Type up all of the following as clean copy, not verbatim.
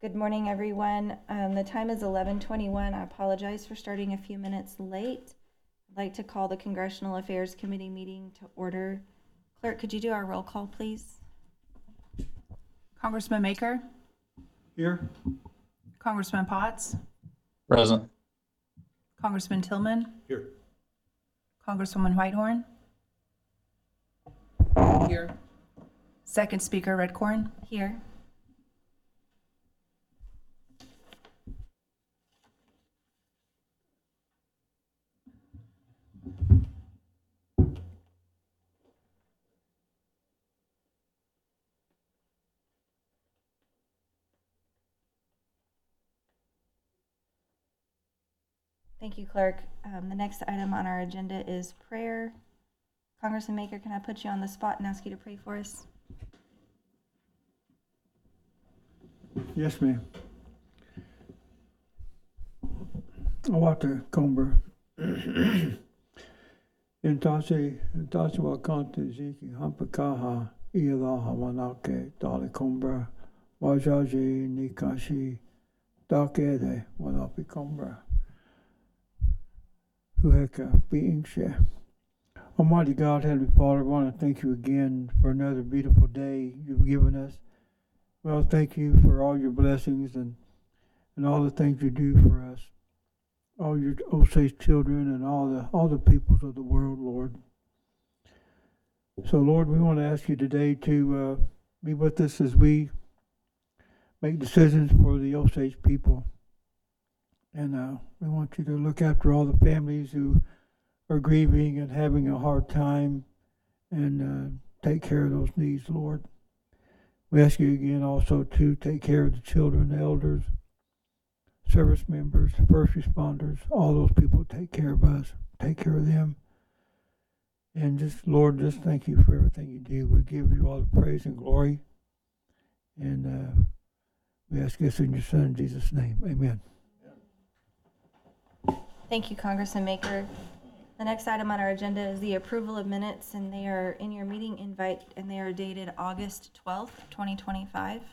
Good morning, everyone. The time is 11:21. I apologize for starting a few minutes late. I'd like to call the Congressional Affairs Committee meeting to order. Clerk, could you do our roll call, please? Congressman Maker, Here. Congressman Potts, Present. Congressman Tillman, Here. Congresswoman Whitehorn. Here. Second Speaker Redcorn. Here. Thank you, Clerk. The next item on our agenda is prayer. Congressman Maker, can I put you on the spot and ask you to pray for us? Yes, ma'am. Awata Comber. Intase wakante ziki hampakaha ila hawanake dali Combra wajaji nikashi dakede wadapi Combra. Huheka being share. Almighty God, Heavenly Father, I want to thank you again for another beautiful day you've given us. Well, thank you for all your blessings and all the things you do for us, all your Osage children and all the peoples of the world, Lord. So, Lord, we want to ask you today to be with us as we make decisions for the Osage people. And we want you to look after all the families who are grieving and having a hard time and take care of those needs, Lord. We ask you again also to take care of the children, the elders, service members, first responders, all those people. Take care of us, take care of them. And just, Lord, just thank you for everything you do. We give you all the praise and glory. And we ask this in your Son, Jesus' name. Amen. Thank you, Congressman Maker. The next item on our agenda is the approval of minutes, and they are in your meeting invite, and they are dated August 12th, 2025.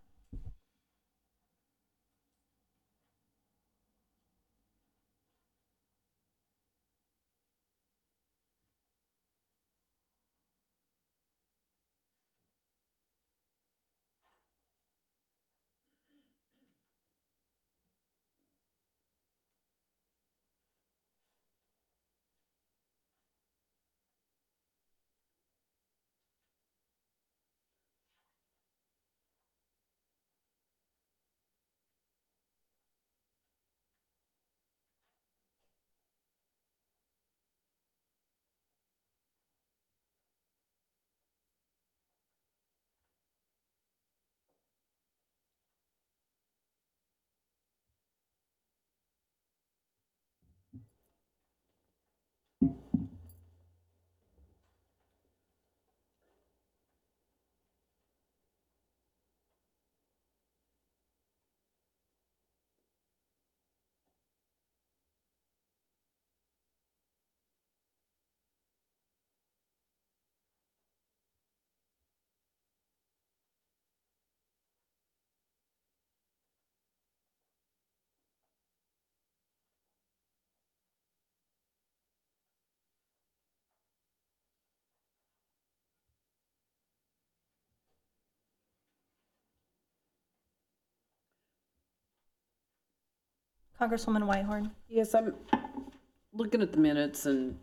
Congresswoman Whitehorn. Yes, I'm looking at the minutes, and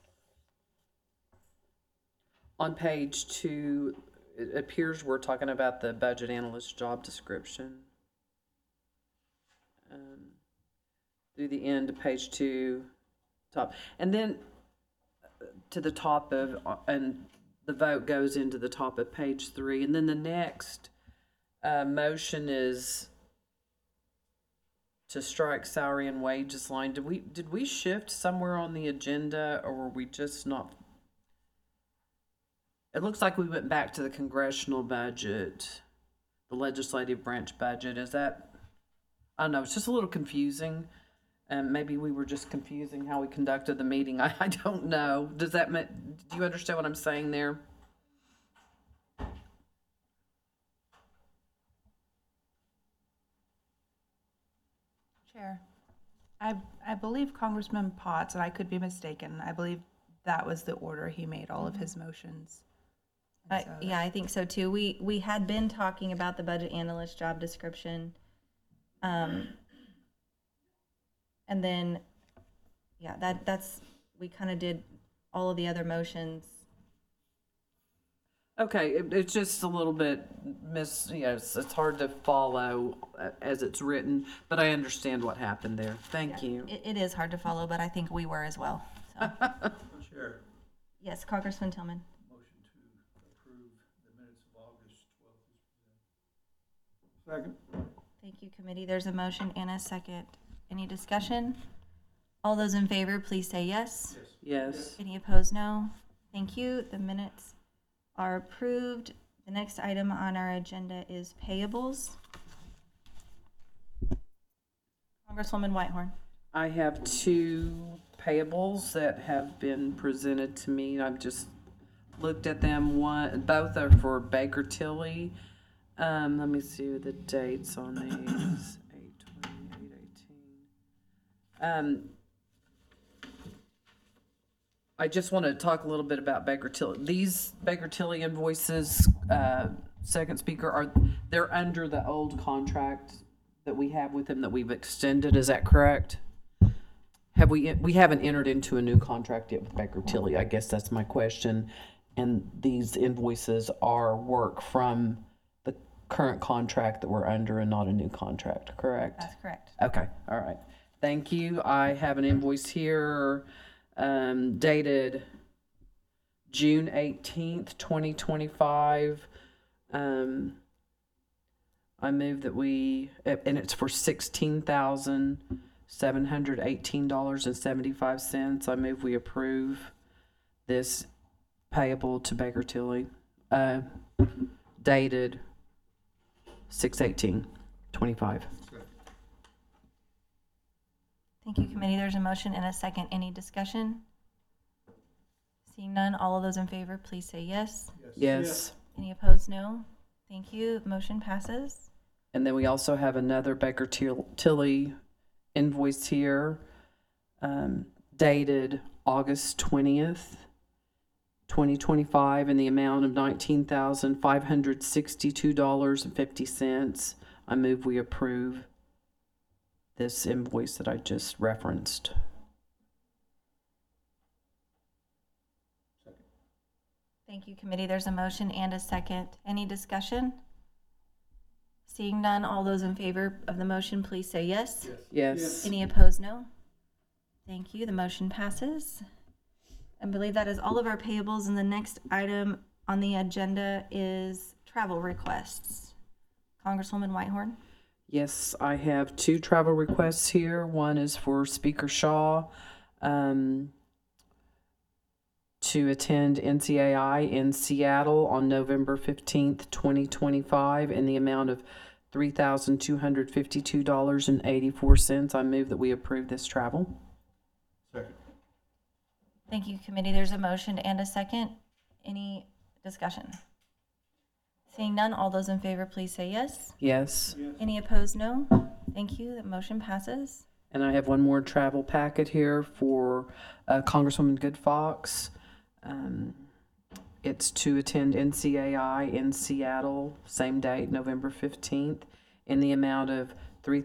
on page 2, it appears we're talking about the budget analyst job description. Through the end of page 2, top, and then to the top of, and the vote goes into the top of page 3, and then the next motion is to strike salary and wages line. Did we shift somewhere on the agenda, or were we just not? It looks like we went back to the congressional budget, the legislative branch budget. Is that, I don't know, it's just a little confusing. And maybe we were just confusing how we conducted the meeting. I don't know. Do you understand what I'm saying there? Chair, I believe Congressman Potts, and I could be mistaken, I believe that was the order he made all of his motions. And so Yeah, I think so too. We had been talking about the budget analyst job description. And then, yeah, that's, we kind of did all of the other motions. Okay, it's just a little bit it's hard to follow as it's written, but I understand what happened there. Thank you. It is hard to follow, but I think we were as well. So. Chair, Yes, Congressman Tillman. motion to approve the minutes of August 12th is presented. Second. Thank you, committee. There's a motion and a second. Any discussion? All those in favor, please say yes. Yes. Any opposed, no. Thank you. The minutes are approved. The next item on our agenda is payables. Congresswoman Whitehorn. I have two payables that have been presented to me. I've just looked at them. Both are for Baker Tilly. Let me see the dates on these. 8/28/18. I just want to talk a little bit about Baker Tilly. These Baker Tilly invoices, second speaker, they're under the old contract that we have with them that we've extended. Is that correct? We haven't entered into a new contract yet with Baker Tilly. I guess that's my question. And these invoices are work from the current contract that we're under and not a new contract, correct? That's correct. Okay, all right. Thank you. I have an invoice here dated June 18th, 2025. I move that and it's for $16,718.75. I move we approve this payable to Baker Tilly, dated 6/18/25. Thank you, committee. There's a motion and a second. Any discussion? Seeing none, all of those in favor, please say yes. Yes. Any opposed, no. Thank you. Motion passes. And then we also have another Baker Tilly invoice here, dated August 20th, 2025, in the amount of $19,562.50. I move we approve this invoice that I just referenced. Thank you, committee. There's a motion and a second. Any discussion? Seeing none, all those in favor of the motion, please say yes. Yes. Any opposed, no. Thank you. The motion passes. I believe that is all of our payables, and the next item on the agenda is travel requests. Congresswoman Whitehorn. Yes, I have two travel requests here. One is for Speaker Shaw to attend NCAI in Seattle on November 15th, 2025, in the amount of $3,252.84. I move that we approve this travel. Second. Thank you, committee. There's a motion and a second. Any discussion? Seeing none, all those in favor, please say yes. Yes. Any opposed, no. Thank you. The motion passes. And I have one more travel packet here for Congresswoman Good Fox. It's to attend NCAI in Seattle, same date, November 15th, in the amount of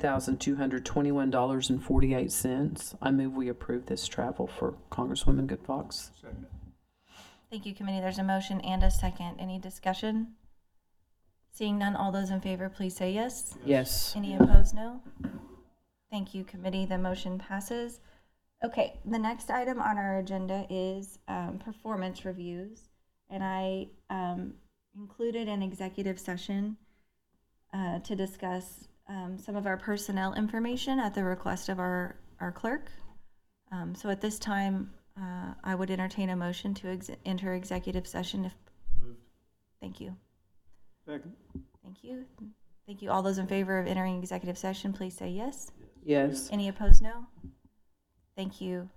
$3,221.48. I move we approve this travel for Congresswoman Good Fox. Second. Thank you, committee. There's a motion and a second. Any discussion? Seeing none, all those in favor, please say yes. Yes. Any opposed, no. Thank you, committee. The motion passes. Okay, the next item on our agenda is performance reviews. And I included an executive session to discuss some of our personnel information at the request of our clerk. So at this time, I would entertain a motion to enter executive session. Moved. Thank you. Second. Thank you. Thank you. All those in favor of entering executive session, please say yes. Yes. Any opposed, no. Thank you.